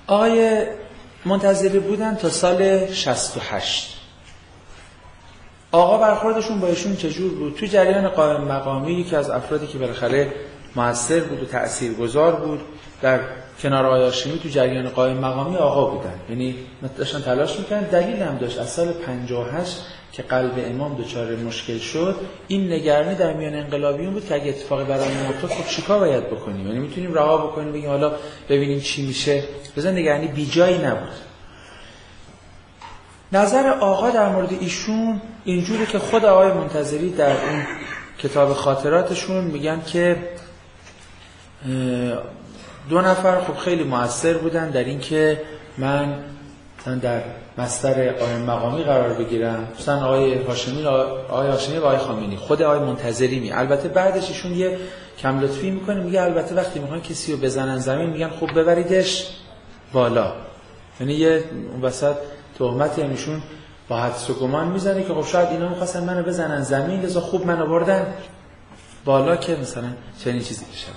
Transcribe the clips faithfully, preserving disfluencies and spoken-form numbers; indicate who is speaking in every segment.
Speaker 1: آقای منتظری بودن تا سال شصت و هشت. آقا برخوردشون با ایشون چجور بود؟ تو جریان قائم مقامی یکی از افرادی که بالاخره موثر بود و تاثیرگذار بود در کنار آقای هاشمی تو جریان قائم مقامی آقا بودن. یعنی داشتن تلاش میکنن. دلیل هم داشت از سال پنجاه و هشت که قلب امام دچار مشکل شد، این نگرانی در میان انقلابیون بود که اگه اتفاقی برای ما افتاد خب چیکار باید بکنیم؟ یعنی میتونیم رها بکنیم بگیم حالا ببینیم چی میشه؟ بزن نگرانی بیجایی نبود. نظر آقا در مورد ایشون اینجوری که خود آقای منتظری در این کتاب خاطراتشون میگن که دو نفر خب خیلی موثر بودن در این که من در مصدر قائم مقامی قرار بگیرم، مثلا آقای هاشمی آقای هاشمی و آقای خامنه‌ای. خود آقای منتظری می البته بعدش ایشون یه کم لطفی میکنه، میگه البته وقتی میخوان کسی رو بزنن زمین میگن خب ببریدش بالا. یعنی یه اون وسط تهمت یعنیشون با حدس و گمان میزنه که خب شاید اینا میخواستن منو بزنن زمین لذا خوب منو بردن بالا که مثلا چنین چیزی بشه.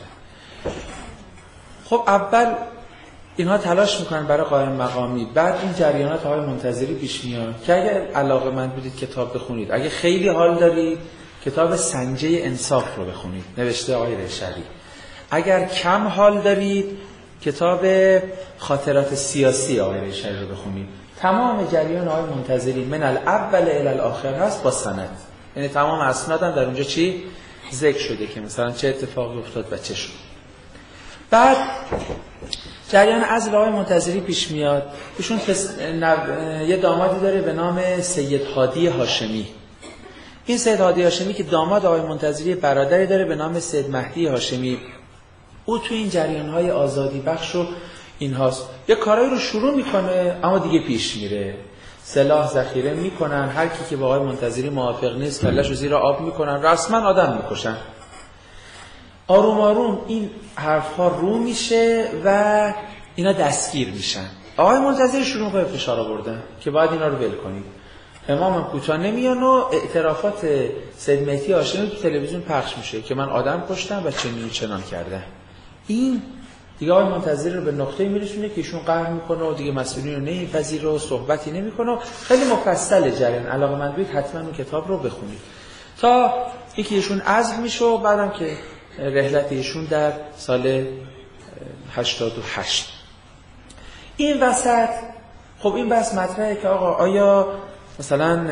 Speaker 1: خب اول اینها تلاش میکنن برای قائم مقامی، بعد این جریانات آقای منتظری پیش میاد که اگه علاقه‌مند بودید کتاب بخونید، اگه خیلی حال دارید کتاب سنجه انصاف رو بخونید نوشته آقای رشدی، اگر کم حال دارید کتاب خاطرات سیاسی آقای رشدی رو بخونید. تمام جریان آقای منتظری من الاول الی الاخر هست با سند، یعنی تمام اسناد هم در اونجا چی ذکر شده که مثلا چه اتفاقی افتاد و چه شد. بعد جریان عزل آقای منتظری پیش میاد. ایشون پس... نو... یه دامادی داره به نام سید هادی هاشمی. این سید هادی هاشمی که داماد آقای منتظری برادری داره به نام سید مهدی هاشمی. او تو این جریان‌های آزادی بخش و اینهاست. یه کارایی رو شروع میکنه اما دیگه پیش میره. سلاح ذخیره میکنن، هر کی که با آقای منتظری موافق نیست کله‌شو زیر آب میکنن، رسما آدم میکشن. آروم آروم این حرف‌ها رو میشه و اینا دستگیر میشن. آقای منتظری شروع میکنه فشار آوردن که باید اینا رو ول کنید. امام هم کوتاه نمیان و اعترافات سید مهدی هاشمی تو تلویزیون پخش میشه که من آدم کشتم و چنین و چنان کردم. این دیگه آقای منتظری رو به نقطه‌ای میرسونه که ایشون قهر میکنه و دیگه مسئولین رو نمیپذیره و صحبتی نمیکنه. خیلی مفصل جریان، علاقه‌مند بودید حتما اون کتاب رو بخونید. تا اینکه ایشون عزل میشه و بعدم که رحلت ایشون در سال هشتاد و هشت. این وسط خب این بحث مطرحه که آقا آیا مثلا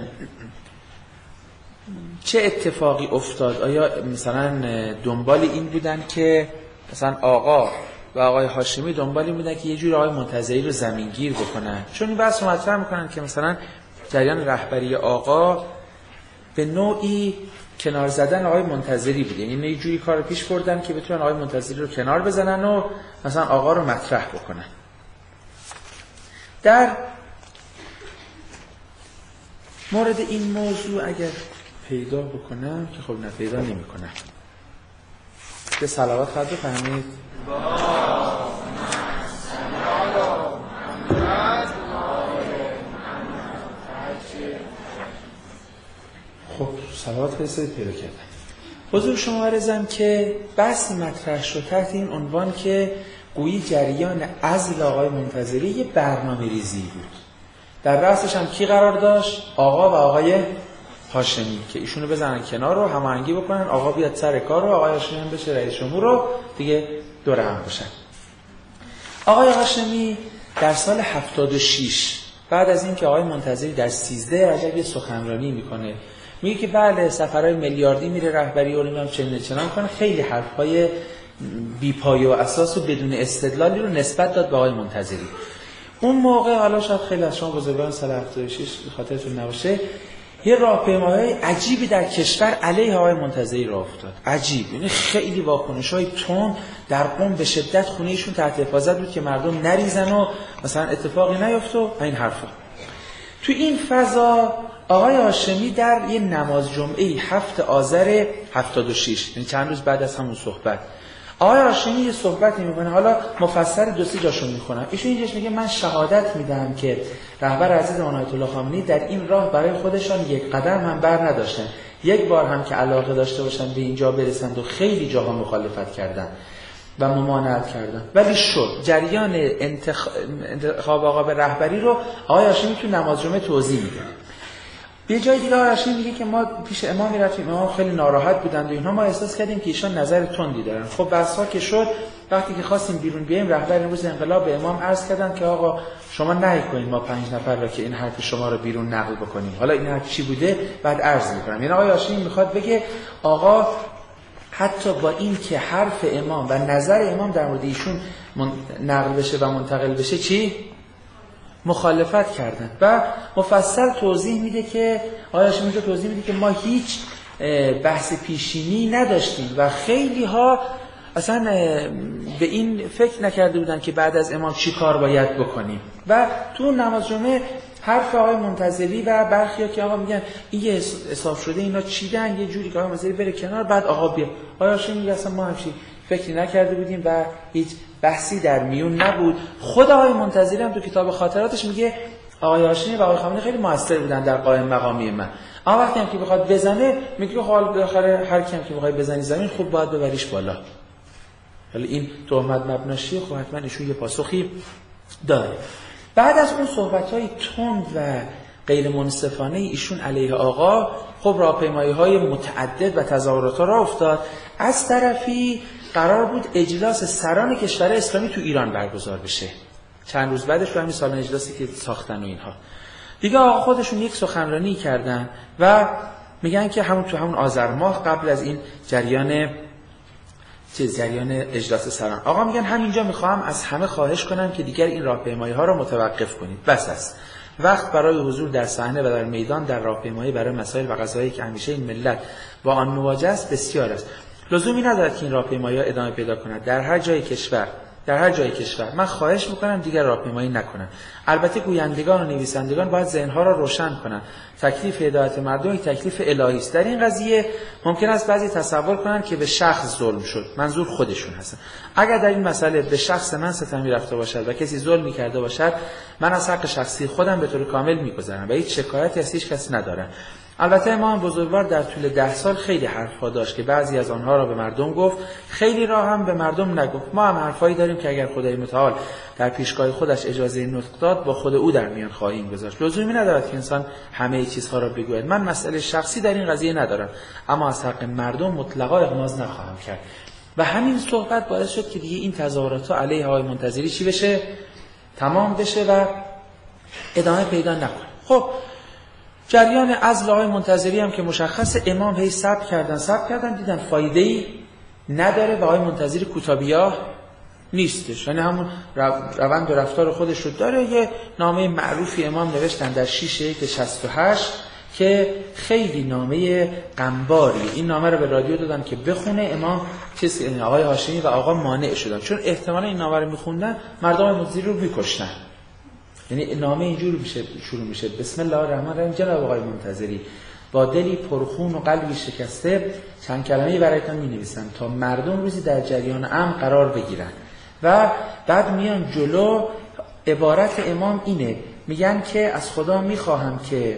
Speaker 1: چه اتفاقی افتاد؟ آیا مثلا دنبال این بودن که مثلا آقا و آقای هاشمی دنبال این بودن که یه جور آقای منتظری رو زمینگیر بکنن؟ چون این بحث رو مطرح میکنن که مثلا جریان رهبری آقا به نوعی کنار زدن آقای منتظری بود، یعنی یه جوری کار پیش بردن که بتونن آقای منتظری رو کنار بزنن و مثلا آقا رو مطرح بکنن. در مورد این موضوع اگر پیدا بکنم که خب نه پیدا نمی کنم، به صلوات خواهد بفهمید. خب صلوات فرستادید پیدا کردم. حضور شما عرضم که بحث مطرح شد تحت این عنوان که گویی جریان عزل آقای منتظری یه برنامه ریزی بود. در رأسش هم کی قرار داشت؟ آقا و آقای هاشمی که ایشونو بزنن کنار رو هماهنگی بکنن، آقا بیاد سر کار رو، آقای هاشمی هم بشه رئیس جمهور رو، دیگه دور هم باشن. آقای هاشمی در سال هفتاد و شش بعد از این که آقای منتظری در سیزده رجب یه سخنرانی میکنه، میگه که بله سفرهای میلیاردی میره رهبری و نمیدونم چنین چنان کنه، خیلی حرفهای بی پایه و اساس و بدون استدلالی رو نسبت داد به آقای منتظری. اون موقع حالا شاید خیلی از شما بزرگان سال هفتاد و شش خاطرتون نباشه، یه راهپیمایی عجیبی در کشور علیه آقای منتظری راه افتاد. عجیب، یعنی خیلی واکنش‌های تند در قم به شدت خونه ایشون تحت حفاظت بود که مردم نریزن و مثلا اتفاقی نیفته و این حرفا. تو این فضا آقای هاشمی در یه نماز جمعه هفت آذر هفتاد و شش، یعنی چند روز بعد از همون صحبت، آقای هاشمی یه صحبتی میکنه، حالا مفصل دو سه جاشو میخونم. ایشون اینجاش میگه من شهادت میدم که رهبر حضرت آیت الله خامنه‌ای در این راه برای خودشان یک قدم هم بر نداشتن، یک بار هم که علاقه داشته باشن به اینجا برسند و خیلی جاها مخالفت کردن. و ممانعت کردن، ولی شد. جریان انتخ... انتخاب آقا به رهبری رو آقای هاشمی تو نماز جمعه توضیح میده. یه جای دیگه آقای هاشمی میگه که ما پیش امام میرفتیم، امام خیلی ناراحت بودند و اینها، ما احساس کردیم که ایشان نظر تندی دارن. خب بسا که شد، وقتی که خواستیم بیرون بیایم، رهبر امروز انقلاب به امام عرض کردن که آقا شما نهی کنید ما پنج نفر را که این حرف شما رو بیرون نقل بکنیم. حالا این حرف چی بوده بعد عرض میکنم. یعنی آقای هاشمی میخواد بگه آقا حتی با این که حرف امام و نظر امام در مورد ایشون نقل بشه و منتقل بشه چی؟ مخالفت کردن. و مفصل توضیح میده که آقای هاشمی توضیح میده که ما هیچ بحث پیشینی نداشتیم و خیلی ها اصلا به این فکر نکرده بودن که بعد از امام چی کار باید بکنیم. و تو نماز جمعه حرف آقای منتظری و برخیا که آقا میگن این اصاف شده اینا چیدن یه جوری که آقای منتظری بره کنار بعد آقا بیا. آقای هاشمی میگه اصلا ما همچین فکری نکرده بودیم و هیچ بحثی در میون نبود. خود آقای منتظری هم تو کتاب خاطراتش میگه آقای هاشمی و آقای خامنه‌ای خیلی موثر بودن در قائم مقامی من. اما وقتی هم که بخواد بزنه میگه حال بالاخره هر کی هم که بخواد بزنی زمین خوب باید ببریش بالا. ولی این تهمت مبناشی خب حتما ایشون یه پاسخی داره. بعد از اون صحبت‌های تند و غیر منصفانه ایشون علیه آقا، خب راهپیمایی‌های متعدد و تظاهرات‌ها راه افتاد. از طرفی قرار بود اجلاس سران کشور اسلامی تو ایران برگزار بشه. چند روز بعدش به همین سالن اجلاسی که ساختن و اینها. دیگه آقا خودشون یک سخنرانی کردن و میگن که همون تو همون آذر ماه قبل از این جریان چه جریان اجلاس سران، آقا میگن همینجا میخوام از همه خواهش کنم که دیگر این راهپیمایی‌ها رو متوقف کنید. بس است. وقت برای حضور در صحنه و در میدان در راهپیمایی برای مسائل و قضایایی که همیشه این ملت با آن مواجه است بسیار است. لزومی ندارد که این راهپیمایی‌ها ادامه پیدا کند در هر جای کشور. در هر جای کشور من خواهش میکنم دیگر راهپیمایی نکنن. البته گویندگان و نویسندگان باید ذهنها را روشن کنند. تکلیف هدایت مردم یک تکلیف الهی است. در این قضیه ممکن است بعضی تصور کنند که به شخص ظلم شد. منظور خودشون هستن. اگر در این مسئله به شخص من ستمی رفته باشد و کسی ظلمی کرده باشد، من از حق شخصی خودم به طور کامل میگذرم و هیچ شکایتی از هیچ کس ندارم. البته امام بزرگوار در طول ده سال خیلی حرف‌ها داشت که بعضی از آنها را به مردم گفت، خیلی را هم به مردم نگفت. ما هم حرفایی داریم که اگر خدای متعال در پیشگاه خودش اجازه نطق داد با خود او در میان خواهیم گذاشت. لزومی ندارد که انسان همه چیزها را بگوید. من مسئله شخصی در این قضیه ندارم، اما از حق مردم مطلقا اغماض نخواهم کرد. و همین صحبت باعث شد که دیگه این تظاهرات علیه آقای منتظری چی بشه؟ تمام بشه و ادامه پیدا نکنه. خب جریان عزل آقای منتظری هم که مشخص، امام هی صبر کردن صبر کردن دیدن فایده‌ای نداره و آقای منتظری کوتابیاه نیستش، یعنی همون روند و رفتار خودش رو داره. یه نامه معروفی امام نوشتن در شش یک شصت و هشت که خیلی نامه غمباریه. این نامه رو به رادیو دادن که بخونه. امام چیز آقای هاشمی و آقا مانع شدن، چون احتمالاً این نامه رو میخوندن مردم منتظری رو میکشتن. یعنی نامه اینجوری میشه شروع میشه: بسم الله الرحمن الرحیم، جناب آقای منتظری، با دلی پرخون و قلبی شکسته چند کلمه‌ای برایتان می‌نویسم تا مردم روزی در جریان امن قرار بگیرن. و بعد میان جلو. عبارت امام اینه، میگن که از خدا میخواهم که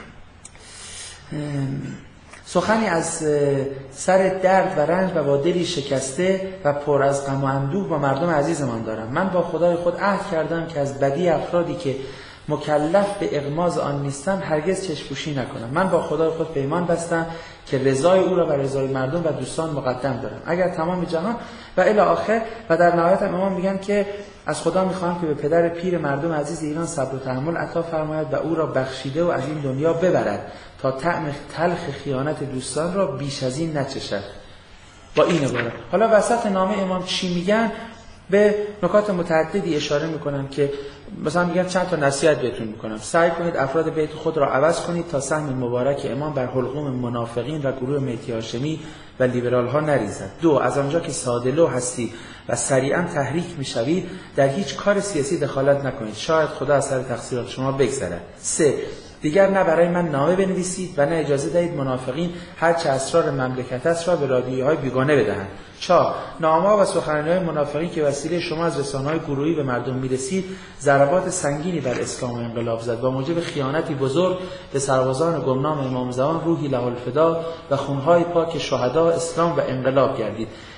Speaker 1: سخنی از سر درد و رنج و با دلی شکسته و پر از غم و اندوه با مردم عزیزمان دارم. من با خدای خود عهد کردم که از بدی افرادی که مکلف به اغماض آن نیستم هرگز چشم‌پوشی نکنم. من با خدای خود پیمان بستم که رضای او را بر رضای مردم و دوستان مقدم دارم، اگر تمام جهان و الی آخر. و در نهایت امام میگن که از خدا میخوام که به پدر پیر مردم عزیز ایران صبر و تحمل عطا فرماید و او را بخشیده و از این دنیا ببرد تا طعم تلخ خیانت دوستان را بیش از این نچشد. با این عبارت. حالا وسط نامه امام چی میگن؟ به نکات متعددی اشاره میکنن که مثلا میگن چند تا نصیحت بهتون میکنم: سعی کنید افراد بیت خود را عوض کنید تا سهم مبارک امام بر حلقوم منافقین و گروه مهدی هاشمی و لیبرال ها نریزد. دو، از آنجا که ساده‌لوح هستی و سریعا تحریک میشوید در هیچ کار سیاسی دخالت نکنید، شاید خدا از سر تقصیرات شما بگذرد. سه، دیگر نه برای من نامه بنویسید و نه اجازه دهید منافقین هر چه اسرار مملکت است را به رادیوهای بیگانه بدهند. چهار، نامه و سخنرانی‌های منافقین که وسیله شما از رسانه‌های گروهی به مردم میرسید ضربات سنگینی بر اسلام و انقلاب زد و موجب خیانتی بزرگ به سربازان گمنام امام زمان روحی له الفدا و خونهای پاک شهدا اسلام و انقلاب گردید.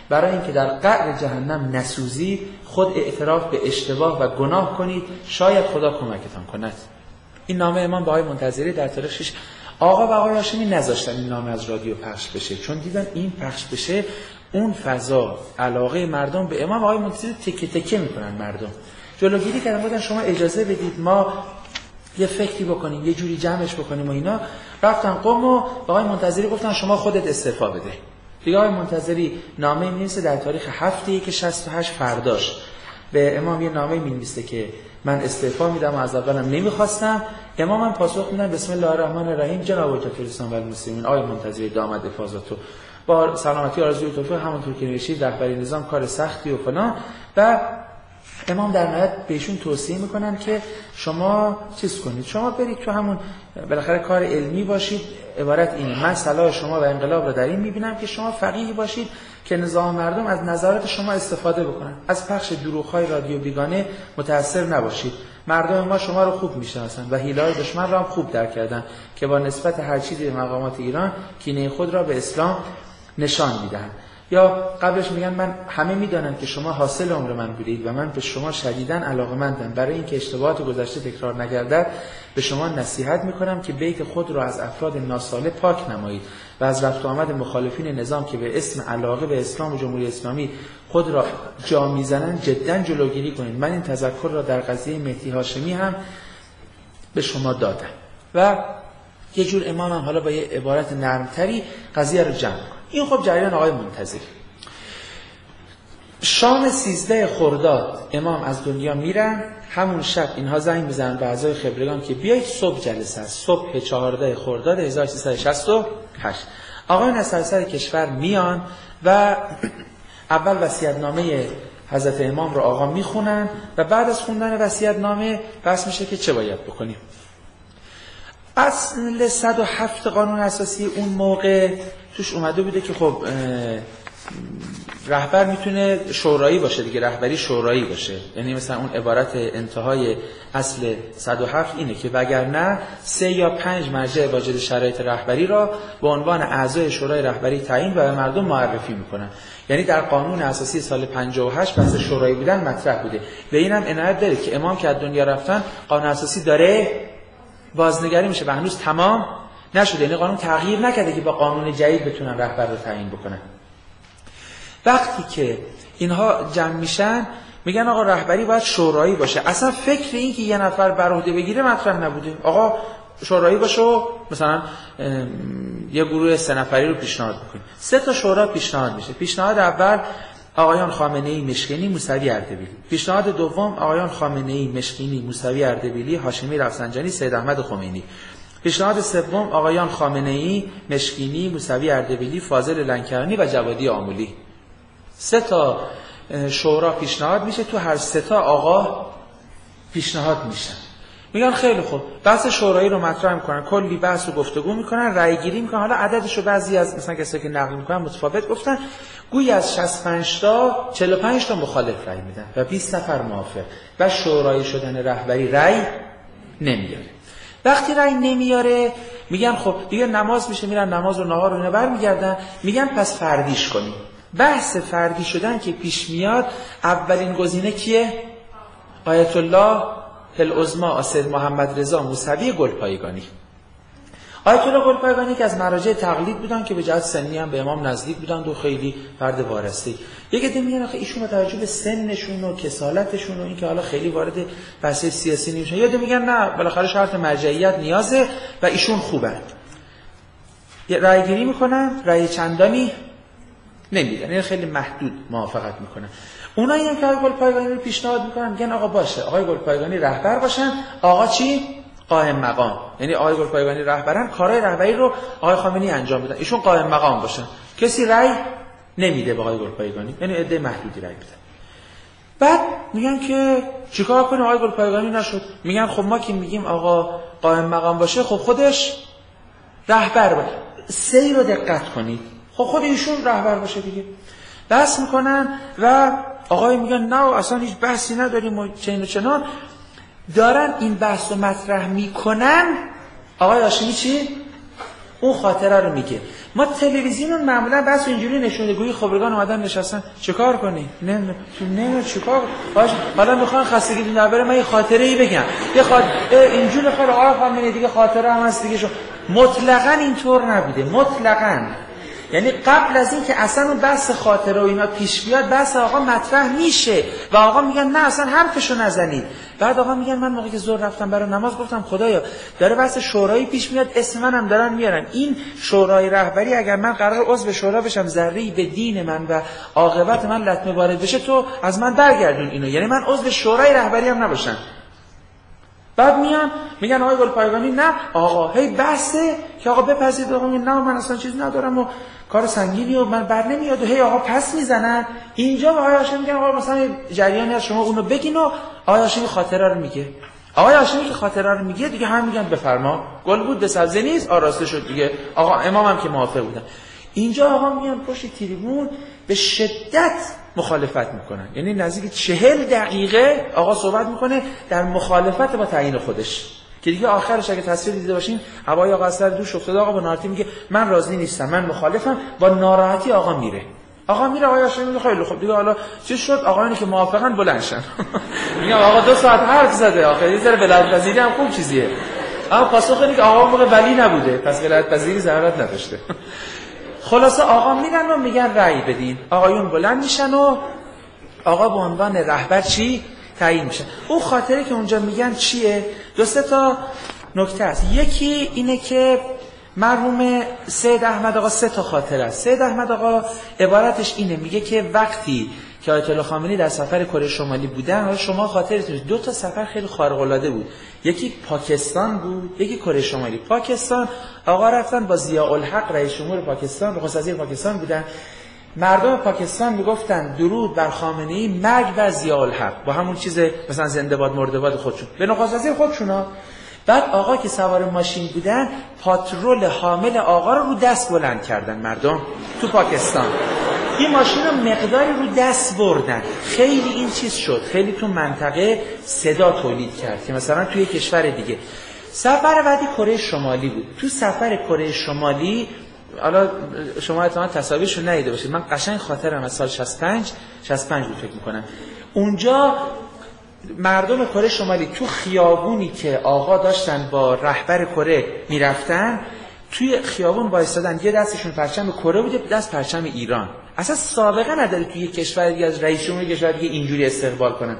Speaker 1: برای اینکه در قعر جهنم نسوزی خود اعتراف به اشتباه و گناه کنید، شاید خدا کمکتان کند. این نامه امام به آقای منتظری در تاریخ شش. آقا و آقای هاشمی نذاشتن این نامه از رادیو پخش بشه، چون دیدن این پخش بشه اون فضا علاقه مردم به امام آقای منتظری تکه تکه میکنن مردم. جلوگیری کردن، بودن شما اجازه بدید ما یه فکری بکنیم، یه جوری جمعش بکنیم و اینا. رفتن قم و آقای منتظری گفتن شما خودت استعفا بده. دیگه آقای منتظری نامه می‌نویسه در تاریخ هفته که شصت و هشت فرداش به امام یه نامه می‌نویسه که من استعفا میدم و از اولم نمیخواستم. امام هم پاسخ میدن بسم الله الرحمن الرحیم جناب حجت الاسلام و المسلمین آقای منتظری داماد حفاظتو با سلامتی آرزوی توفیق همونطور که نوشتید رهبری نظام کار سختی و فلان. و امام در نهایت بهشون توصیه میکنن که شما چیز کنید، شما برید تو همون بالاخره کار علمی باشید. عبارت اینه، من صلاح شما و انقلاب رو در این میبینم که شما فقیهی باشید که نظام مردم از نظرات شما استفاده بکنن، از پخش دروغ‌های رادیو بیگانه متاثر نباشید. مردم ما شما رو خوب میشناسن و حیله‌های دشمن را هم خوب درک کردن که با نسبت هر چیزی به مقامات ایران کینه خود را به اسلام نشان میدهند. یا قبلش میگن من همه میدانن که شما حاصل عمر من بودید و من به شما شدیداً علاقه‌مندم، برای اینکه اشتباهات گذشته تکرار نگردد به شما نصیحت میکنم که بیت خود را از افراد ناصالح پاک نمایید و از رفت و آمد مخالفین نظام که به اسم علاقه به اسلام و جمهوری اسلامی خود را جا میزنند جداً جلوگیری کنید. من این تذکر را در قضیه مهدی هاشمی هم به شما دادم. و یه جور امام هم حالا با یه عبارت نرمتری قضیه رو جمع کن. این خب جریان آقای منتظری. شام سیزده خرداد امام از دنیا میرن. همون شب اینها زنگ میزنن به اعضای خبرگان که بیایید صبح جلسه است. صبح چهارده خرداد هزار و سیصد و شصت و هشت آقایان از سراسر کشور میان و اول وصیت‌نامه حضرت امام رو آقا میخونن و بعد از خوندن وصیت‌نامه بحث میشه که چه باید بکنیم. اصل صد و هفت قانون اساسی اون موقع توش اومده بوده که خب رهبر میتونه شورایی باشه دیگه، رهبری شورایی باشه. یعنی مثلا اون عبارت انتهای اصل صد و هفت اینه که وگرنه سه یا پنج مرجع واجد شرایط رهبری را به عنوان اعضای شورای رهبری تعیین و به مردم معرفی میکنن. یعنی در قانون اساسی سال پنجاه و هشت بحث شورایی بودن مطرح بوده. به اینم عنایت داره که امام که از دنیا رفتن قانون اساسی داره بازنگری میشه و هنوز تمام نشده. یعنی قانون تغییر نکرده که با قانون جدید بتونن رهبر رو تعیین بکنن. وقتی که اینها جمع میشن میگن آقا رهبری باید شورایی باشه. اصلا فکر این که یه نفر بر عهده بگیره مطرح نبوده. آقا شورایی باشه و مثلا یه گروه سه نفری رو پیشنهاد بکنیم. سه تا شورا پیشنهاد میشه. پیشنهاد اول آقایان خامنه‌ای، مشکینی، موسوی، اردبیلی. پیشنهاد دوم آقایان خامنه‌ای، مشکینی، موسوی، اردبیلی، هاشمی، رفسنجانی، سید احمد خمینی. پیشنهاد سوم آقایان خامنه‌ای، مشکینی، موسوی، اردبیلی، فاضل لنکرانی و جوادی آمولی. سه تا شورا پیشنهاد میشه، تو هر سه تا آقا پیشنهاد میشن. میگن خیلی خوب، بحث شورایی رو مطرح میکنن، کلی بحث و گفتگو میکنن، رأی گیری میکنن. حالا عددشو بعضی از مثلا کسایی که نقل میکنن متفاوت گفتن، گویی از شصت و پنج تا چهل و پنج تا مخالف رأی میدن و بیست نفر موافق و شورای شدن رهبری رأی نمیاره. وقتی رأی نمیاره میگن خب دیگه نماز میشه، میرن نماز و نهار رو اینا برمیگردن. میگن پس فردیش کنیم. بحث فردی شدن که پیش میاد، اولین گزینه کیه؟ آیت الله العظما سید محمد رضا موسوی گلپایگانی. آیت الله گلپایگانی که از مراجع تقلید بودن که به جهت سنی هم به امام نزدیک بودن و خیلی فرد وارثی. یکی دیگه میگن آخه ایشون با توجه به سنشون و کسالتشون و اینکه حالا خیلی وارد بحث سیاسی نمیشن، یا میگن نه بالاخره شرط مرجعیت نیازه و ایشون خوبن. رأی گیری میکنن، رأی چندانی نمیدن، یعنی خیلی محدود موافقت میکنن. اونایی هم که آقای گلپایگانی رو پیشنهاد میکنن میگن آقا باشه آقای گلپایگانی رهبر باشن، آقا چی؟ قائم مقام. یعنی آقای گلپایگانی رهبرن، کارهای رهبری رو آقای خامنه‌ای انجام بدن، ایشون قائم مقام باشن. کسی رأی نمیده به آقای گلپایگانی، یعنی عده محدودی رأی میدن. بعد میگن که چیکار کنیم آقای گلپایگانی نشد. میگن خب ما که میگیم آقا قائم مقام باشه، خب خودش رهبر باشه. سه رو دقت کنید، خب خود ایشون رهبر باشه دیگه. بحث میکنن و آقای میگن نه اصلا هیچ بحثی نداریم و چین و چنان. دارن این بحث رو مطرح میکنن، آقای هاشمی چی؟ اون خاطره رو میگه. ما تلویزیون معمولا بس اینجوری نشونه گویی خبرگان اومدن نشستن چیکار کنی؟ نه نه چیکار باش حالا میخوان خستگی دین بره. من یه خاطره ای بگم، یه خاطره اینجوری خاطره آقا خامنه‌ای دیگه خاطره هم هست دیگه. شو مطلقاً اینطور نبوده، مطلقاً. یعنی قبل از این که اصلا اون بحث خاطره و اینا پیش بیاد، بحث آقا مطرح میشه و آقا میگن نه اصلا حرفشو نزنید. بعد آقا میگن من موقعی که ظهر رفتم برای نماز گفتم خدایا داره بحث شورایی پیش میاد، اسم منم دارن میارن، این شورای رهبری اگر من قرار عضو شورا بشم ذره‌ای به دین من و عاقبت من لطمه وارد بشه تو از من برگردون اینو، یعنی من عضو شورای رهبری هم نباشم. بعد میان میگن آقای گلپایگانی نه آقا هی بحثه که آقا بپذیرید. آقا میگن نه من اصلا چیز ندارم و کار سنگینی و من بر نمیاد و هی آقا پس میزنن. اینجا آقای هاشمی میگن آقا مثلا جریانی از شما اونو بگین و آقای هاشمی خاطره رو میگه. آقای هاشمی که خاطره رو میگه دیگه هم میگن بفرما گل بود به سبزه نیست آراسته شد دیگه. آقا امامم که موافق بودن. اینجا آقا میان پشت تریبون به شدت مخالفت میکنن، یعنی نزدیک چهل دقیقه آقا صحبت میکنه در مخالفت با تعیین خودش که دیگه آخرش اگه تصویر دیده باشین هوای آقا اثر دوش افتاده. آقا با ناراحتی میگه من راضی نیستم، من مخالفم. با ناراحتی آقا میره آقا میره آقا هاشمی میگه خیلی خوب دیگه حالا چی شد؟ آقایانی که موافقن بلند شن. میگم آقا دو ساعت حرف زده آخه یه ذره ولایت‌پذیری هم خوب چیزیه. اما پاسخ اینه که آقا موقع ولی نبوده پس ولایت‌پذیری ضرورت نداشته. خلاصه آقا میرن و میگن رأی بدین. آقایون بلند میشن و آقا به عنوان رهبر چی تعیین میشه. اون خاطره که اونجا میگن چیه؟ دو سه تا نکته است. یکی اینه که مرحوم سید احمد آقا سه تا خاطره است. سید احمد آقا عبارتش اینه، میگه که وقتی که آیت الله خامنه‌ای در سفر کره شمالی بودن، حالا شما خاطرتون دو تا سفر خیلی خارق العاده بود، یکی پاکستان بود یکی کره شمالی. پاکستان آقا رفتن با ضیاء الحق رئیس جمهور پاکستان، نخست وزیر پاکستان بودن. مردم پاکستان میگفتن درود بر خامنه‌ای مرگ بر ضیاء الحق، با همون چیز مثلا زنده باد مرده باد خودشون به نخست وزیر خودشونا. بعد آقا که سوار ماشین بودن پاترول حامل آقا رو رو دست بلند کردن مردم تو پاکستان. این ماشین رو مقداری رو دست بردن، خیلی این چیز شد، خیلی تو منطقه صدا تولید کرد که مثلا توی کشور دیگه. سفر بعدی کره شمالی بود. تو سفر کره شمالی حالا شما احتمالاً تصاویرشو ندیده باشید، من قشنگ خاطرم از سال شصت و پنج شصت و پنج بود فکر می‌کنم. اونجا مردم کره شمالی تو خیابونی که آقا داشتن با رهبر کره میرفتن توی خیابون وایسادن، یه دستشون پرچم کره بود، یه دست پرچم ایران. اصلا سابقه نداره توی یک کشور دیگه از رئیس جمهور کشور دیگه اینجوری استقبال کنن.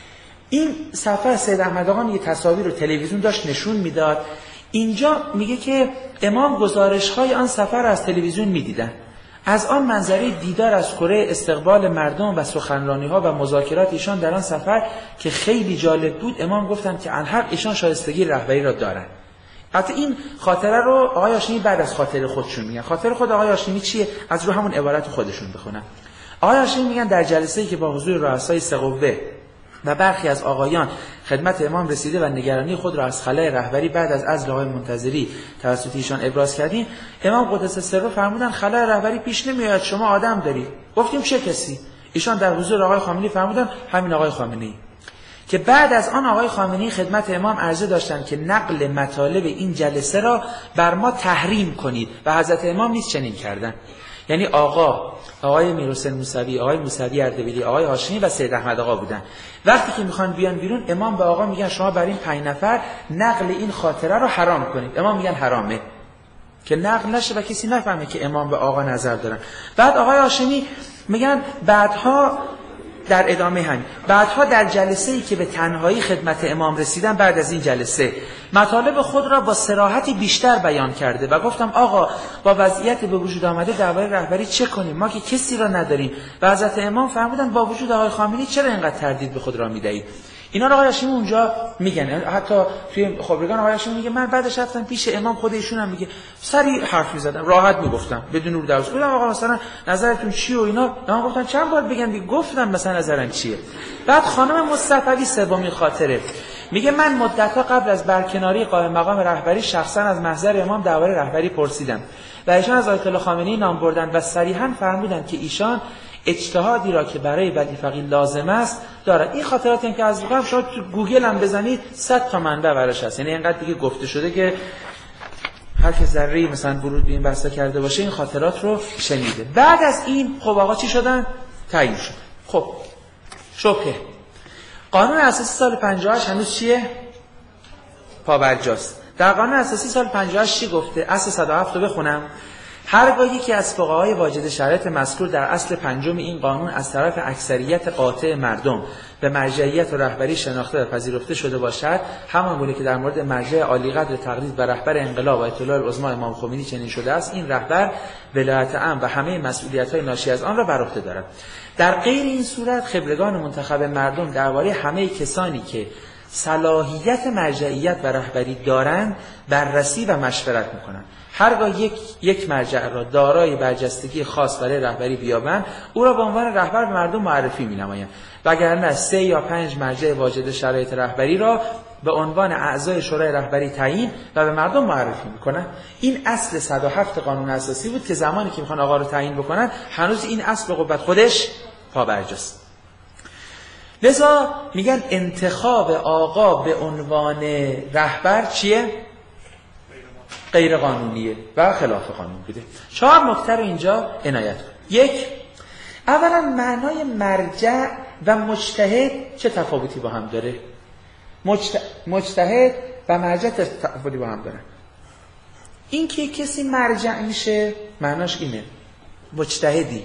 Speaker 1: این سفر سید احمد آقا یه تصاویر رو تلویزیون داشت نشون میداد. اینجا میگه که امام گزارش‌های آن سفر از تلویزیون میدیدن. از آن منظره دیدار از کره، استقبال مردم و سخنرانی‌ها و مذاکرات ایشان در آن سفر که خیلی جالب بود، امام گفتن که الحق ایشان شایستگی رهبری را دارند. حتی این خاطره رو آقای هاشمی بعد از خاطره خودشون میگن. خاطره خود آقای هاشمی چیه؟ از رو همون عبارت خودشون بخونم. آقای هاشمی میگن در جلسه‌ای که با حضور رؤسای سه قوه و برخی از آقایان خدمت امام رسیده و نگرانی خود را از خلای رهبری بعد از عزل آقای منتظری توسط ایشان ابراز کردیم، امام قدس سره فرمودن خلای رهبری پیش نمیاد، شما آدم دارید. گفتیم چه کسی؟ ایشان در حضور آقای خامنه‌ای فرمودن همین آقای خامنه‌ای. که بعد از آن آقای خامنه‌ای خدمت امام عرضه داشتند که نقل مطالب این جلسه را بر ما تحریم کنید و حضرت امام نیز چنین کردند. یعنی آقا آقای میرحسین موسوی، آقای موسوی اردبیلی، آقای هاشمی و سید احمد آقا بودن. وقتی که میخوان بیان بیرون، امام به آقا میگن شما بر این پنج نفر نقل این خاطره رو حرام کنید. امام میگن حرامه که نقل نشه و کسی نفهمه که امام به آقا نظر دارن. بعد آقای هاشمی میگن بعدها در ادامه همین بعدها در جلسه‌ای که به تنهایی خدمت امام رسیدن، بعد از این جلسه مطالب خود را با صراحت بیشتر بیان کرده و گفتم آقا با وضعیت به وجود آمده درباره رهبری چه کنیم؟ ما که کسی را نداریم. و حضرت امام فرمودن با وجود آقای خامنه‌ای چرا اینقدر تردید به خود را می‌دهید؟ اینا رو آقای هاشمی اونجا میگن. حتی توی خبرگان آقای هاشمی میگه من بعدش رفتم پیش امام، خود ایشون هم میگه سریع حرف میزدم، راحت میگفتم بدون رو درس. گفتم آقا مثلا نظرتون چیه و اینا. من گفتم چند بار بگم دیگه، گفتم مثلا نظرم چیه. بعد خانم مصطفی سومین خاطره میگه من مدت‌ها قبل از برکناری قائم مقام رهبری شخصا از محضر امام درباره رهبری پرسیدم و ایشان از آیت الله خامنه‌ای نام بردند و صریحا فرمودند که ایشان اجتهادی را که برای ولی فقیه لازم است دارد. این خاطراتی هم که از میگم شما تو گوگل هم بزنید صد تا منبع براش هست، یعنی اینقدر دیگه گفته شده که هر که ذره مثلا ورود به این بحثا کرده باشه این خاطرات رو شنیده. بعد از این خب آقا چی شدن؟ تعیین شد. خب شبهه قانون اساسی سال پنجاه و هشت هنوز چیه؟ پابرجاست. در قانون اساسی سال پنجاه و هشت چی گفته؟ اصل صد و هفت رو بخونم. هرگاه یکی از فقهای واجد شرایط مذکور در اصل پنجم این قانون از طرف اکثریت قاطع مردم به مرجعیت و رهبری شناخته و پذیرفته شده باشد، همان گونه که در مورد مرجع عالی قدر تقلید و رهبر انقلاب و اطلاع العظمی امام خمینی چنین شده است، این رهبر ولایت عام و همه مسئولیت‌های ناشی از آن را بر عهده دارد. در غیر این صورت خبرگان منتخب مردم درباره همه کسانی که صلاحیت مرجعیت و رهبری دارند بررسی و مشورت می‌کنند. هرگاه یک یک مرجع را دارای برجستگی خاص برای رهبری بیابند، او را به عنوان رهبر به مردم معرفی می‌نمایند. وگرنه سه یا پنج مرجع واجد شرایط رهبری را به عنوان اعضای شورای رهبری تعیین و به مردم معرفی می‌کنند. این اصل صد و هفت قانون اساسی بود که زمانی که می‌خوان آقا رو تعیین بکنن هنوز این اصل به قوت خودش پابرجاست. لذا میگن انتخاب آقا به عنوان رهبر چیه؟ غیر قانونیه و خلاف قانون بوده. چهار نکته رو اینجا عنایت کن. یک، اولا معنای مرجع و مجتهد چه تفاوتی با هم داره؟ مجت... مجتهد و مرجع چه تفاوتی با هم داره؟ این که کسی مرجع میشه معناش اینه مجتهدی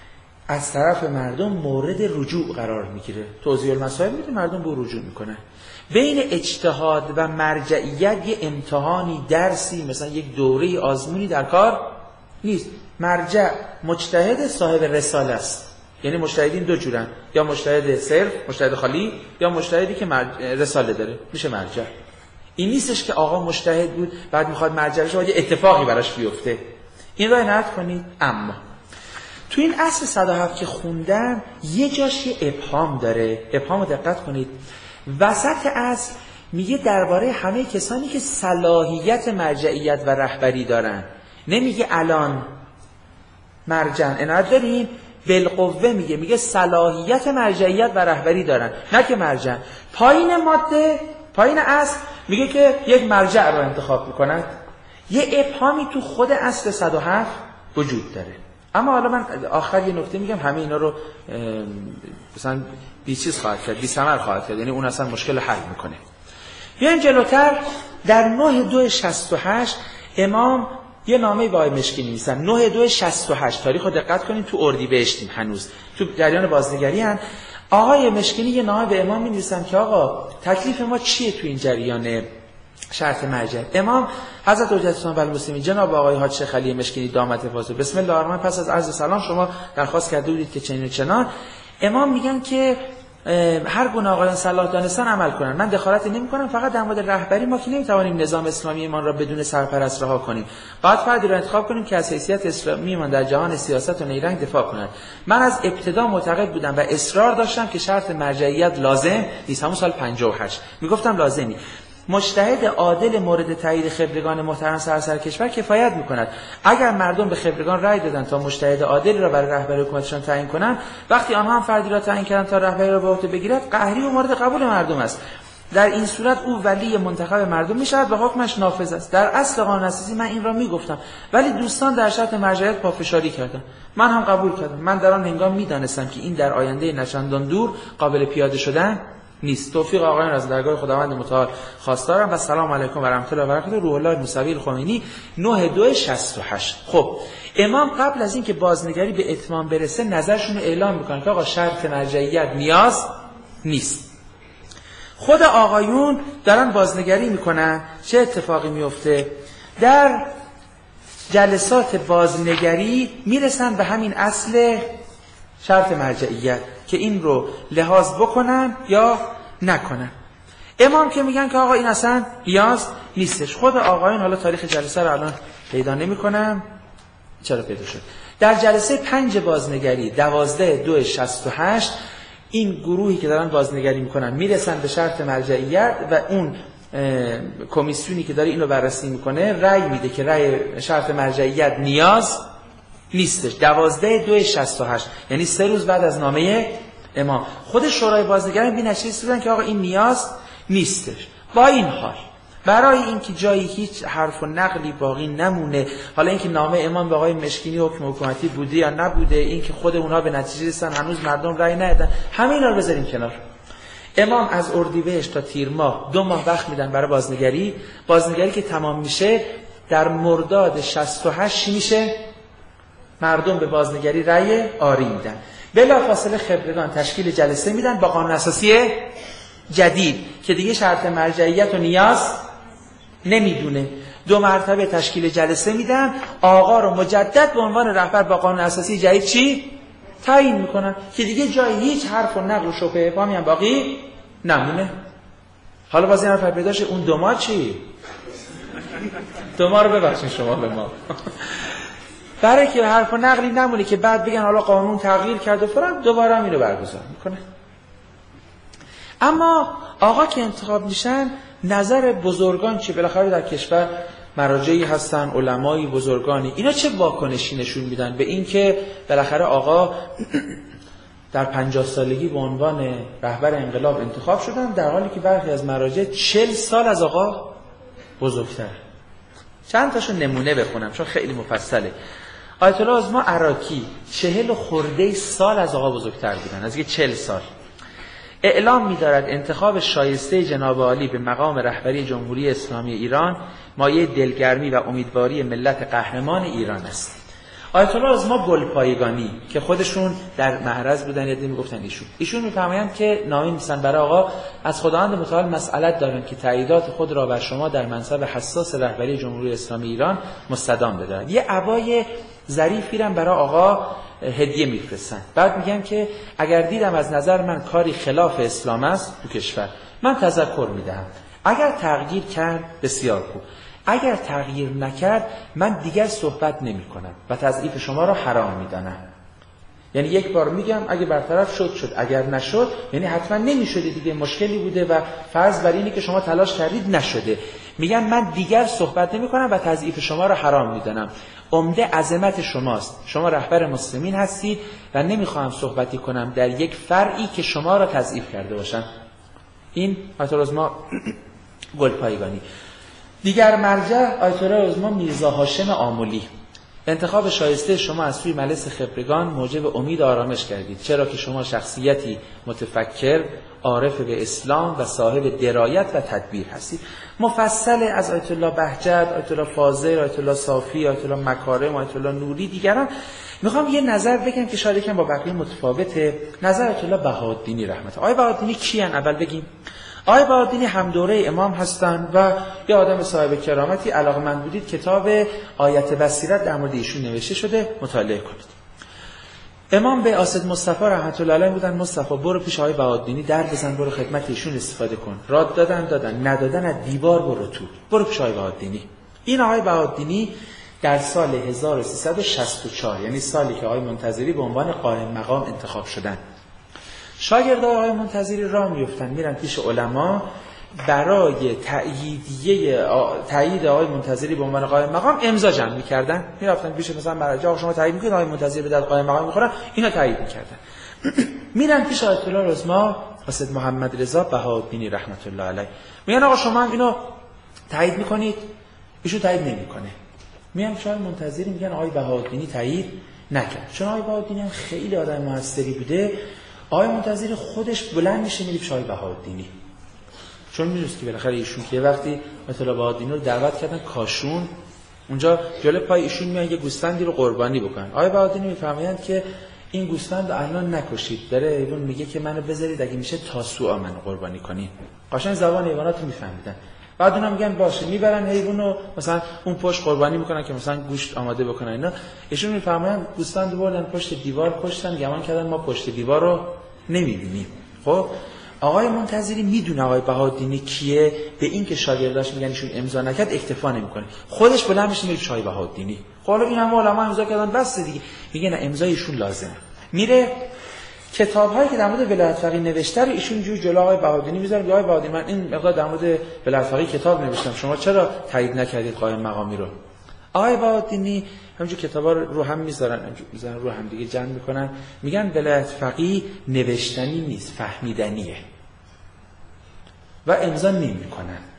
Speaker 1: از طرف مردم مورد رجوع قرار میگیره. توضیح المسائل میده، مردم به رجوع میکنن. بین اجتهاد و مرجعیت یه امتحانی، درسی، مثلا یک دوره آزمونی در کار نیست. مرجع مجتهد صاحب رساله است. یعنی مجتهدین دو جورن، یا مجتهد صرف، مجتهد خالی، یا مجتهدی که رساله داره، میشه مرجع. این نیستش که آقا مجتهد بود بعد میخواد مرجع بشه و یه اتفاقی براش بیفته. این رو عنایت کنید. اما تو این اصل صد و هفت که خوندم یه جاش یه ابهام داره. ابهام رو دقت کنید. وسط اصل میگه درباره همه کسانی که صلاحیت مرجعیت و رهبری دارن، نمیگه الان مرجع. عنایت داریم. بالقوه میگه میگه صلاحیت مرجعیت و رهبری دارن، نه که مرجع. پایین ماده، پایین اصل میگه که یک مرجع رو انتخاب میکنن. یه ابهامی تو خود اصل صد و هفت وجود داره. اما حالا من آخر یه نکته میگم، همه اینا رو مثلا بی چیز خواهد کرد، بی ثمر خواهد کرد، یعنی اون اصلا مشکل حل میکنه. بیاین جلوتر در نه دو شصت و هشت امام یه نامه با آقای مشکی نویسن. نه دو شصت و هشت تاریخ رو دقت کنید، تو اردیبهشتیم هنوز، تو جریان بازنگری هن. آقای مشکی یه نامه به امام می‌نویسن که آقا تکلیف ما چیه تو این جریان شرط مرجع. امام حضرت حجت الاسلام والمسلمین جناب آقای حاج شیخ علی مشکینی دامت فاضل بسم الله الرحمن، پس از عرض سلام شما درخواست کرده بودید که چنین و چنان. امام میگن که هر گونه آقایان صلاح دانستن عمل کنن، من دخالتی نمی‌کنم، فقط در مورد رهبری ما که نمی‌توانیم نظام اسلامی ایمان را بدون سرپرست رها کنیم، باید فردی را انتخاب کنیم که از حیثیت اسلامی ایمان در جهان سیاست و نیرنگ دفاع کند. من از ابتدا معتقد بودم و اصرار داشتم که شرط مرجعیت لازم نیست. همون سال پنجاه و هشت میگفتم لازمی. مجتهد عادل مورد تایید خبرگان محترم سراسر کشور کفایت میکند. اگر مردم به خبرگان رأی دادن تا مجتهد عادلی را برای رهبری حکومتشان تعیین کنند، وقتی آنها هم فردی را تعیین کردند تا رهبری را به عهده بگیرد، قهری و مورد قبول مردم است. در این صورت او ولی منتخب مردم میشود و حکمش نافذ است. در اصل قانون اساسی من این را میگفتم، ولی دوستان در شرط مرجعیت پافشاری کردند. من هم قبول کردم. من در آن هنگام میدانستم که این در آینده نچندان دور قابل پیاده شدن نیست. توفیق آقایان از درگاه خداوند متعال خواستارم و سلام علیکم و رحمت الله و برکاته. روح الله موسوی الخمینی نه دو شصت و هشت. خب امام قبل از این که بازنگری به اتمام برسه نظرشون رو اعلام میکنن که آقا شرط مرجعیت نیاز نیست. خود آقایون دارن بازنگری میکنن. چه اتفاقی میفته؟ در جلسات بازنگری میرسن به همین اصل شرط مرجعیت که این رو لحاظ بکنن یا نکنن. امام که میگن که آقا این اصلا نیاز نیستش. خود آقایون، حالا تاریخ جلسه رو الان پیدا نمی‌کنم، چرا پیدا شد، در جلسه پنج بازنگری دوازده دو شصت و هشت این گروهی که دارن بازنگری میکنن میرسن به شرط مرجعیت و اون کمیسیونی که داره اینو بررسی میکنه رأی میده که رأی شرط مرجعیت نیاز نیستش. دوازده دو شصت و هشت یعنی سه روز بعد از نامه امام. خود شورای بازنگری بی نشریه رسیدن که آقا این نیاز نیستش. با این حال برای اینکه جایی هیچ حرف و نقلی باقی نمونه، حالا اینکه نامه امام به آقای مشکینی حکم حکومتی بوده یا نبوده، اینکه خود اونها به نتیجه رسیدن هنوز مردم رأی ندادن، همه اینا رو بذاریم کنار. امام از اردیبهشت تا تیر ماه دو ماه وقت میدن برای بازنگری. بازنگری که تمام میشه در مرداد شصت و هشت میشه، مردم به بازنگری رأی آری میدن. بلافاصله خبرگان تشکیل جلسه میدن با قانون اساسی جدید که دیگه شرط مرجعیت و نیاز نمیدونه. دو مرتبه تشکیل جلسه میدن، آقا رو مجدد به عنوان رهبر با قانون اساسی جدید چی؟ تعیین میکنن که دیگه جای هیچ حرف و نقل و شبهه ابهامی هم باقی نمونه. حالا باز این حرف پیدا شه، اون دو ماه چی؟ دو ماه رو ببخشید شما به ما. برای که حرف و نقلی نمونه که بعد بگن حالا قانون تغییر کرد و فرام، دوباره هم اینو برگزار میکنه. اما آقا که انتخاب میشن، نظر بزرگان چی؟ بالاخره در کشور مراجعی هستن، علمایی، بزرگانی، اینا چه واکنشی نشون میدن به این که بالاخره آقا در پنجاه سالگی به عنوان رهبر انقلاب انتخاب شدن، در حالی که برخی از مراجع چهل سال از آقا بزرگتر. چند تاشو نمونه بخونم چون خیلی مفصله. آیت الله عظما عراقی چهل خورده سال از آقا بزرگتر بودن، از یه چهل سال. اعلام می‌دارد انتخاب شایسته جناب عالی به مقام رهبری جمهوری اسلامی ایران مایه دلگرمی و امیدواری ملت قهرمان ایران است. آیت الله عظما گلپایگانی که خودشون در معرض بودن، یادی میگفتن ایشون ایشون میفرمایند که نامه می‌نویسن برای آقا از خداوند متعال مسئلت دارن که تاییدات خود را بر شما در منصب حساس رهبری جمهوری اسلامی ایران مستدام بدارد. یه عبای ظریفی رو برای آقا هدیه میفرستن. بعد میگن که اگر دیدم از نظر من کاری خلاف اسلام است تو کشور، من تذکر میدهم. اگر تغییر کرد بسیار خوب، اگر تغییر نکرد من دیگر صحبت نمی کنم و تضعیف شما را حرام میدانم. یعنی یک بار میگم اگه برطرف شد شد، اگر نشد یعنی حتما نمیشده دیگه، مشکلی بوده و فرض بر اینه که شما تلاش کردید نشده. میگن من دیگر صحبت نمی کنم و تضعیف شما را حرام میدانم. عمده عظمت شماست، شما رهبر مسلمین هستید و نمیخواهم صحبتی کنم در یک فرعی که شما را تضعیف کرده باشم. این آیت الله عظما گلپایگانی. دیگر مرجع آیت الله عظما میرزا هاشم آملی. انتخاب شایسته شما از سوی مجلس خبرگان موجب امید و آرامش کردید، چرا که شما شخصیتی متفکر، عارف به اسلام و صاحب درایت و تدبیر هستید. مفصل از آیت الله بهجت، آیت الله فاضل، آیت الله صافی، آیت الله مکارم، آیت الله نوری دیگران. میخوام یه نظر بگم که شاید یکم با بقیه متفاوته. نظر آیت الله بهاءالدین رحمت الله. آقای بهاءالدین کیان؟ اول بگیم. آقای بهاءالدین هم دوره امام هستند و یه آدم صاحب کرامتی. علاقه‌مند بودید کتاب آیت بصیرت در مورد ایشون نوشته شده، مطالعه کنید. امام به اسد مصطفی رحمت الله علیه بودن، مصطفی برو پیش آقای بهاءالدینی در بزن، برو خدمت ایشون استفاده کن. راد دادن دادن، ندادن از دیوار برو تو، برو پیش آقای بهاءالدینی. این آقای بهاءالدینی در سال هزار و سیصد و شصت و چهار، یعنی سالی که آقای منتظری به عنوان قائم مقام انتخاب شدن، شاگردای آقای منتظری راه میفتن میرن پیش علما برای تأییدیه تأیید آقای منتظری به عنوان قائم مقام امضا جمع می‌کردن. میرفتن پیش مثلا مراجع، شما تایید می‌کنید آقای منتظری به در قائم مقام می‌خوره، اینا تایید می‌کردن. میرن پیش آیت الله عظما اسد محمد رضا بهاءالدین رحمت الله علیه، میگن آقا شما هم اینو تایید می‌کنید؟ ایشون تایید نمی‌کنه. میان پیش آقای منتظری میگن آقای بهاءالدینی تایید نکرد. چون آقای بهاءالدینی هم خیلی آدم موثری بوده، آقای منتظری خودش بلند میشه میره پیش آقای بهاءالدینی، چون میدونست که بالاخره ایشون که وقتی مثلا بهاءالدینی رو دعوت کردن کاشون، اونجا جلوی پای ایشون میان یه گوسفندی رو قربانی بکنن. آقای بهاءالدینی میفرمایند که این گوسفند رو الان نکشید، داره حیوان میگه که منو بذارید اگه میشه تاسوعا منو قربانی کنین. قشنگ زبان حیوانات رو میفهمیدن. بعد اونا میگن باشه، میبرن حیوان رو مثلا اون پشت قربانی میکنن که مثلا گوشت آماده بکنن. اینا ایشون میفرمایند گوسفند رو بردن پشت دیوار کشتن، گمان کردن ما پشت دیوار رو نمیبینیم. خب آقای منتظری میدونه آقای بهاءالدینی کیه، به این که شاگرداش میگن ایشون امضا نکرد اکتفا نمیکنه، خودش بلند میشه میره شای بهاءالدینی. خب حالا این هم علما امضا کردن بس دیگه، میگه نه امضای ایشون لازمه. میره کتاب‌هایی که در مورد ولایت فقیه نوشته رو ایشون جو جلوی آقای بهاءالدینی میذاره. آقای بهاءالدینی من این مقدار در مورد ولایت فقیه کتاب نوشتم، شما چرا تایید نکردید قائم مقامی رو؟ آقای بهاءالدینی همینجور کتابا رو رو هم میذارن، میذارن رو هم دیگه جمع میکنن، میگن ولایت فقیه نوشتنی نیست، فهمیدنیه و امضا نمیکنن.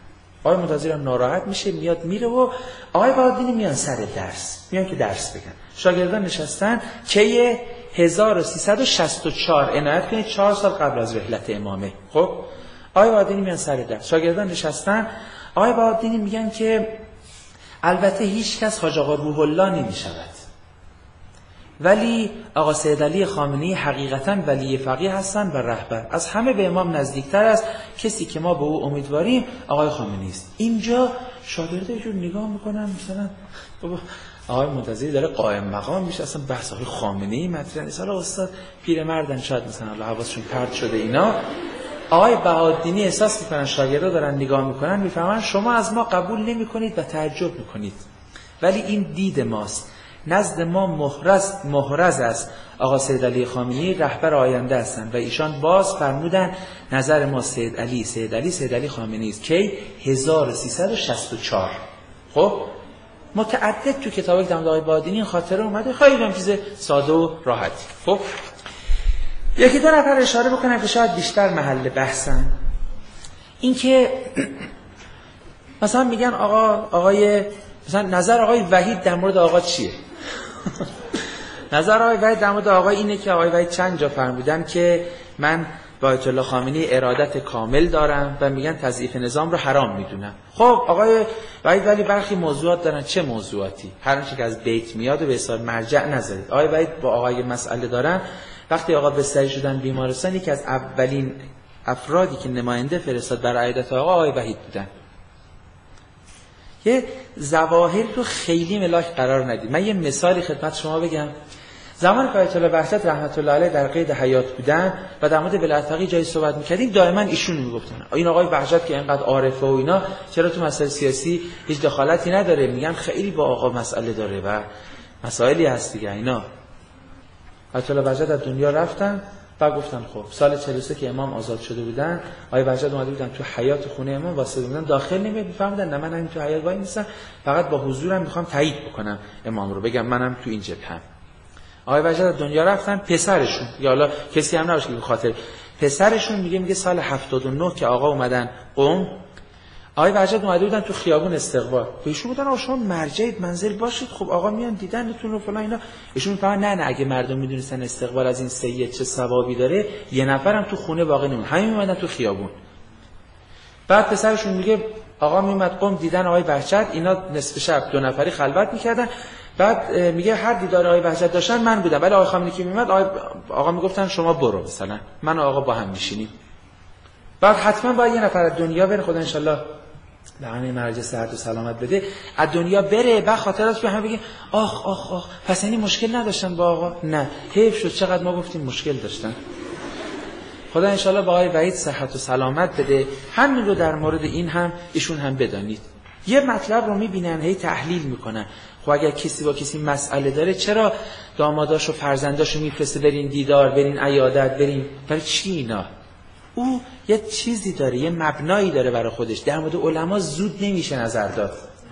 Speaker 1: آقای منتظری هم ناراحت میشه، میاد میره و آقای بهادینی میان سر درس، میان که درس بگن. شاگردان نشستن که هزار و سیصد و شصت و چهار، عنایت کنید چهار سال قبل از رحلت امامه. خب آقای بهادینی میان سر درس، شاگردان نشستن. آقای بهادینی میگن که البته هیچ کس حاج آقا روح الله نمیشود، ولی آقا سید علی خامنه‌ای حقیقتاً ولی فقیه هستن و رهبر، از همه به امام نزدیکتر است، کسی که ما به او امیدواریم آقای خامنه‌ای است. اینجا شاگردا یه جور نگاه میکنن مثلا بابا آقای منتظری داره قائم مقام میشه، اصلا بحث آقای خامنه‌ای مطرح نیست. حالا استاد پیرمردن شاید مثلا الله حواسشون پرت شده اینا. آقای بهادینی احساس میکنن شاگردا دارن نگاه میکنن، میفهمن شما از ما قبول نمیکنید و تعجب میکنید، ولی این دید ماست. نزد ما محرز محرز است آقا سید علی خامنه‌ای رهبر آینده هستند و ایشان باز فرمودن نظر ما سید علی سید علی سید علی خامنه‌ای است که هزار و سیصد و شصت و چهار. خب متعدد تو کتابای داماد آقای بهادینی خاطره اومده، خیلی هم چیز ساده و راحتی. خب یکی دو نفر اشاره بکنم که شاید بیشتر محل بحثن. این که مثلا میگن آقا آقای مثلا نظر آقای وحید در مورد آقا چیه؟ نظر آقای وحید در مورد آقا اینه که آقای وحید چند جا فرمودن که من با آیت الله خامنه‌ای ارادت کامل دارم و میگن تضعیف نظام رو حرام میدونم. خب آقای وحید ولی برخی موضوعات دارن. چه موضوعاتی؟ هر آنچه که از بیت میاد و به حساب مرجع نذارید. آقای وحید با آقای مسئله دارن. وقتی آقا بستری شدن بیمارستان، یکی از اولین افرادی که نماینده فرستاد برای عیادت آقا آقای وحید بودن. یه ظواهر رو خیلی ملاک قرار ندید. من یه مثالی خدمت شما بگم. زمان که آیت الله بهجت رحمت الله علیه در قید حیات بودن و در مورد ولایت فقیه جایی صحبت می‌کردیم، دائما ایشون میگفتن این آقای بهجت که اینقدر عارفه و اینا چرا تو مسائل سیاسی هیچ دخالتی نداره؟ میگن خیلی با آقا مسئله داره و مسائلی هست دیگه اینا. آیت الله بهجت از دنیا رفتن و گفتن خب سال چهل و سه که امام آزاد شده بودن، آقای بهجت اومده بودن تو حیات خونه امام واسه بودن، داخل نمیاد، میفهمیدن نه منم تو حیات وای نیستم، فقط با حضورم میخوام تایید بکنم امام رو، بگم منم تو این جبهه‌ام. آقای بهجت از دنیا رفتن، پسرشون یا حالا کسی هم نباشه که به خاطر پسرشون میگه میگه سال هفتاد و نه که آقا اومدن قم، آقای بهجت اومده بودن تو خیابون استقبال، بهشون گفتن آقا شما مرجعید منزل باشید، خب آقا میان دیدنتون و فلان اینا. ایشون میگن نه نه اگه مردم میدونستن استقبال از این سید چه ثوابی داره یه نفرم تو خونه باقی نمون، همین اومدن تو خیابون. بعد پسرشون میگه آقا میومد قم دیدن آقای بهجت، اینا نصف شب دو نفری خلوت میکردن، بعد میگه هر دیدار آقای بهجت داشتن من بودم، ولی آقای خامنه‌ای که میومد آقا آقا میگفتن شما برو، مثلا من و آقا با هم میشینیم. بعد حتما باید یه نفر از دنیا بره، خدا ان شاء الله به همه مرجع صحت و سلامت بده، از دنیا بره، بعد خاطرات به هم بگیم آخ آخ آخ پس یعنی مشکل نداشتن با آقا؟ نه، حیف شد چقدر ما گفتیم مشکل داشتن. خدا ان شاء الله با آقای وحید صحت و سلامت بده. همین رو در مورد این هم ایشون هم بدانید. یه مطلب رو میبینن هی تحلیل میکنن، خب اگر کسی با کسی مسئله داره چرا داماداش و فرزنداشو میفرسته برین دیدار، برین عیادت، برین برای چی اینا؟ او یه چیزی داره، یه مبنایی داره برای خودش. در مورد علما زود نمیشه نظر داد.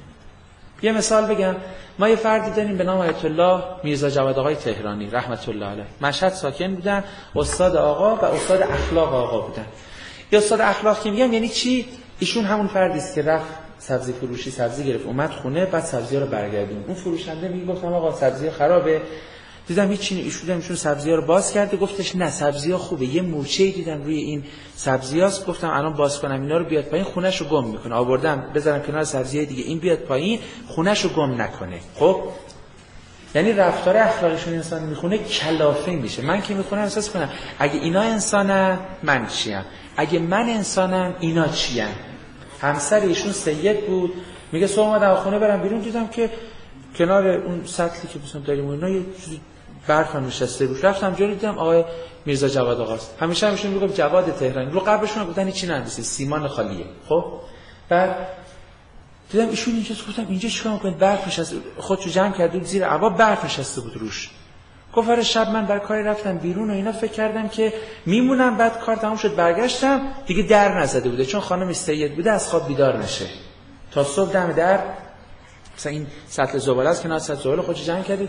Speaker 1: یه مثال بگم، ما یه فردی داریم به نام آیت الله میرزا جواد آقای تهرانی رحمت الله علیه، مشهد ساکن بودن، استاد آقا و استاد اخلاق آقا بودن. یه استاد اخلاق که میگم یعنی چی؟ ایشون همون فردی است که رفت سبزی فروشی سبزی گرفت اومد خونه، بعد سبزی‌ها رو برگردون. اون فروشنده میگه گفتم آقا سبزی خرابه، دیدم هیچ چیزی ایشون ایشون سبزی‌ها رو باز کرده، گفتش نه سبزی‌ها خوبه، یه مورچه‌ای دیدم روی این سبزی‌هاست، گفتم الان باز کنم اینا رو بیاد پایین خونه‌شو گم میکنه، آوردم بذارم کنار سبزی‌های دیگه، این بیاد پایین خونه‌شو گم نکنه. خب یعنی رفتار اخلاقیشون انسان میخونه کلافه میشه. من که میخونم احساس کنم اگه اینا انسانن من چیم، اگه من انسانم اینا چیم. همسر ایشون سید بود، میگه صبح اومدم خونه برم بیرون دیدم که کنار اون سطلی که مثلا داریم اینا یه چیزی برف هم نشسته روش، رفتم جلو دیدم آقای میرزا جواد آقاست. همیشه همیشون میگم جواد تهرانی، رو قبرشون گفتن چی ننویسید سیمان خالیه. خب بعد دیدم ایشون اینجاست، گفتم اینجا چیکار میکنید؟ برف نشسته، خودشو جمع کرده بود زیر عبا، برف نشسته بود روش. گفت شب من برای کاری رفتم بیرون و اینا، فکر کردم که میمونم، بعد کار تموم شد برگشتم دیگه در نزده بوده، چون خانم سید بوده از خواب بیدار نشه تا صبح دم در مثلا این سطل زباله است که نه سطل زباله خودش جمع کرده.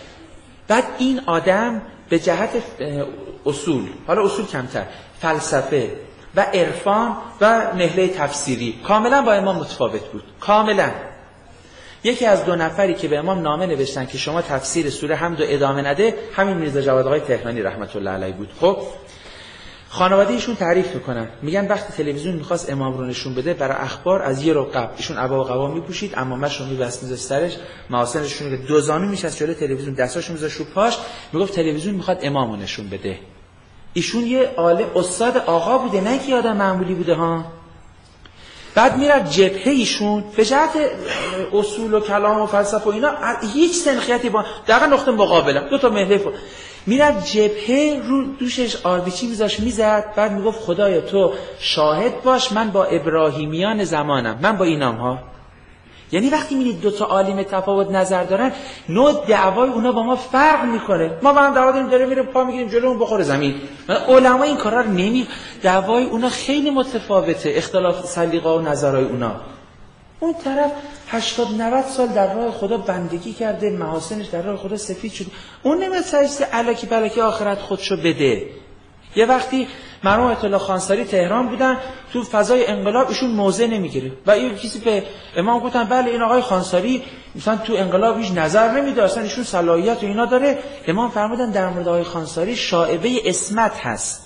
Speaker 1: بعد این آدم به جهت اصول، حالا اصول کمتر، فلسفه، و عرفان و نهله تفسیری کاملا با امام متفاوت بود. کاملا. یکی از دو نفری که به امام نامه نوشتن که شما تفسیر سوره حمد رو ادامه نده، همین میرزا جواد آقای تهرانی رحمت الله علیه بود. خب خانواده ایشون تعریف میکنن، میگن وقتی تلویزیون میخواست امام رو نشون بده برای اخبار، از یه رو قبل ایشون عبا و قبا میپوشید، عمامش رو میبست میذاشت سرش، محاسنشون که دو زانو میشست جلوی تلویزیون، دستاشو میذاشت رو پاش، میگفت تلویزیون میخواد امام رو نشون بده. ایشون یه عالم استاد آقا بوده، نه که آدم معمولی بوده ها. بعد میرفت جبهه ایشون به جهت اصول و کلام و فلسفه و اینا هیچ سنخیتی با دقیقا نقطه مقابله، دو تا مهله ف... میرفت جبهه رو دوشش آربیچی میذاش میزد، بعد میگفت خدایا تو شاهد باش من با ابراهیمیان زمانم، من با اینام ها. یعنی وقتی میبینید دو تا عالم تفاوت نظر دارن، نوع دعوای اونا با ما فرق میکنه. ما با هم دعوا داریم، داره میره پا میگیریم جلو اون بخوره زمین. علما این کارا رو نمی، دعوای اونا خیلی متفاوته، اختلاف سلیقه و نظرهای اونا. اون طرف هشتاد نود سال در راه خدا بندگی کرده، محاسنش در راه خدا سفید شد. اون نمیاد سجده الکی پلکی آخرت خودشو بده. یه وقتی مرحوم آیت الله خانساری تهران بودن، تو فضای انقلاب ایشون موضع نمیگیره و یه کسی به امام گفتن بله این آقای خانساری مثلا تو انقلاب هیچ نظر نمیده، اصلا ایشون صلاحیت و اینا داره. امام فرمودن در مورد آقای خانساری شائبه عصمت هست.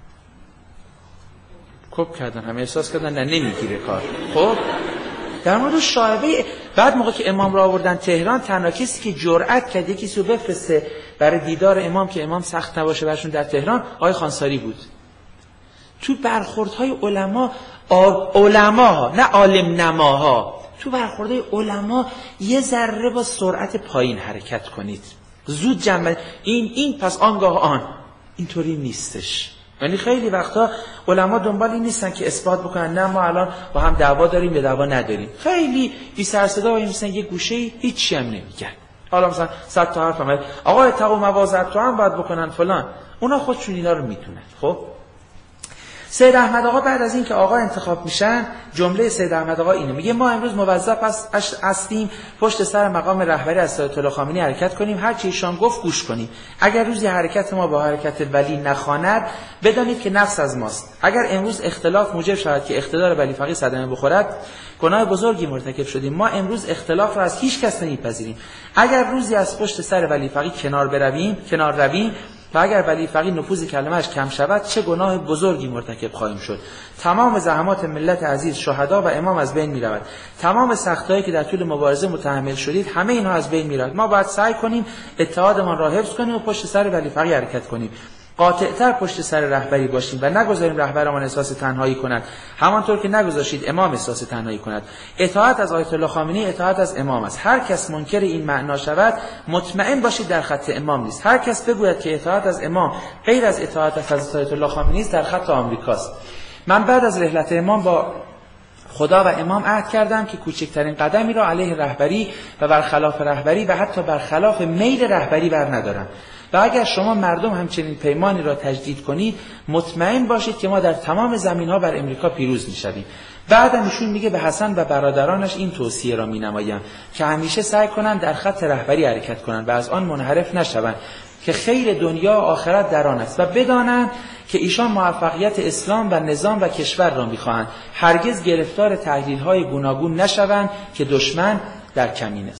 Speaker 1: کپ کردن، همه احساس کردن نه نمیگیره کار. خب در مورد شائبه، بعد موقع که امام را آوردن تهران، تنها کسی که جرأت کرد یکی سو بفرسته برای دیدار امام که امام سخت نباشه برشون در تهران، آقای خانساری بود. تو برخوردهای علما، علما نه عالم نماها، تو برخوردهای علما یه ذره با سرعت پایین حرکت کنید، زود جمع این این پس آنگاه آن، اینطوری نیستش. یعنی خیلی وقتا علما دنبال این نیستن که اثبات بکنن نه ما الان با هم دعوا داریم یا دعوا نداریم، خیلی بی سر صدا وای میسن یه گوشه هیچی هم نمیگن. حالا مثلا صد تا حرف هم آقا اتقوا مواضع تو هم باید بکنن فلان، اونا خودشون اینا رو میتونن. خب سید احمد آقا بعد از این که آقا انتخاب میشن، جمله سید احمد آقا اینه، میگه ما امروز موظف هستیم پشت سر مقام رهبری از آیت الله خامنه‌ای حرکت کنیم، هر چی ایشان گفت گوش کنیم. اگر روزی حرکت ما با حرکت ولی نخواند، بدانید که نفس از ماست. اگر امروز اختلاف موجب شود که اقتدار ولی فقیه صدمه بخورد، گناه بزرگی مرتکب شدیم. ما امروز اختلاف را از هیچ کس نمیپذیریم. اگر روزی از پشت سر ولی فقیه کنار برویم، کنار رویم و اگر ولی فقیه نفوذ کلمه‌اش کم شود، چه گناه بزرگی مرتکب خواهیم شد. تمام زحمات ملت عزیز، شهدا و امام از بین می‌رود. تمام سختی‌هایی که در طول مبارزه متحمل شدید، همه اینها از بین می‌رود. ما باید سعی کنیم اتحادمان را حفظ کنیم و پشت سر ولی فقیه حرکت کنیم. قاطع‌تر پشت سر رهبری باشیم و نگذاریم رهبرمان احساس تنهایی کند، همانطور که نگذاشتید امام احساس تنهایی کند. اطاعت از آیت الله خامنه‌ای اطاعت از امام است. هر کس منکر این معنا شود، مطمئن باشید در خط امام نیست. هر کس بگوید که اطاعت از امام غیر از اطاعت از حضرت آیت الله خامنه‌ای است، در خط آمریکاست. من بعد از رحلت امام با خدا و امام عهد کردم که کوچکترین قدمی را علیه رهبری و برخلاف رهبری و حتی برخلاف میل رهبری بر ندارم. و اگر شما مردم همچنین پیمانی را تجدید کنید، مطمئن باشید که ما در تمام زمین‌ها بر امریکا پیروز می‌شویم. بعدم ایشون میگه به حسن و برادرانش این توصیه را می‌نمایم که همیشه سعی کنند در خط رهبری حرکت کنند و از آن منحرف نشوند، که خیر دنیا و آخرت در آن است، و بدانند که ایشان موفقیت اسلام و نظام و کشور را می‌خواهند. هرگز گرفتار تحلیل‌های گوناگون نشوند که دشمن در کمین است.